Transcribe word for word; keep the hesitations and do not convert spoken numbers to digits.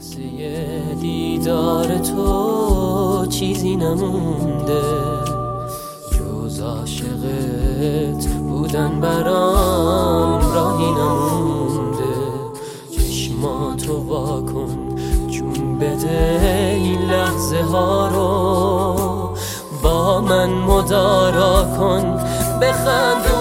دیدار تو چیزی نمونده، جز عاشقت بودن برام راهی نمونده. چشماتو واکن جون بده این لحظه ها رو، با من مدارا کن بخند